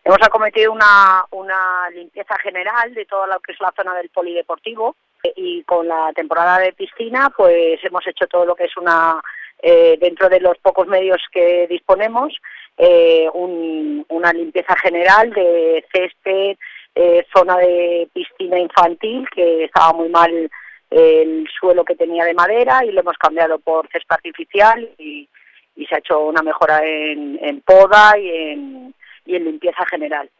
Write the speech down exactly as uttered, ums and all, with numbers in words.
Hemos acometido una, una limpieza general de toda lo que es la zona del polideportivo y con la temporada de piscina pues hemos hecho todo lo que es una, eh, dentro de los pocos medios que disponemos, eh, un, una limpieza general de césped, eh, zona de piscina infantil que estaba muy mal el suelo que tenía de madera y lo hemos cambiado por césped artificial y, y se ha hecho una mejora en, en poda y en, y en limpieza general.